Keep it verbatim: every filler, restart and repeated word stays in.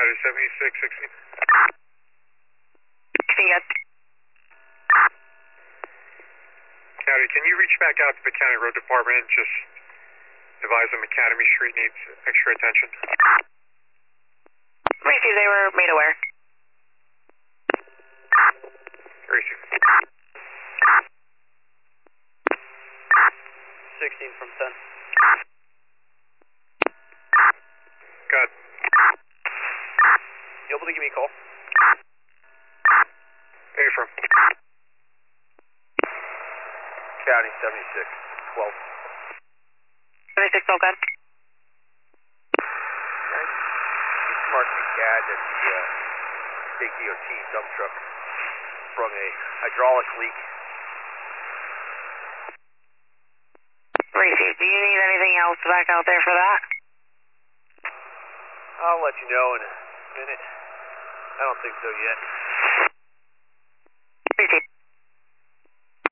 County seventy-six sixteen. Yes. County, can you reach back out to the County Road Department and just advise them Academy Street needs extra attention? Received, they were made aware. Received. sixteen from ten. Got it. You able to give me a call? Where you from? County seventy-six twelve. seventy-six, all good. Mark McCad at the uh, State D O T dump truck from a hydraulic leak. Received. Do you need anything else back out there for that? I'll let you know in a minute. I don't think so yet.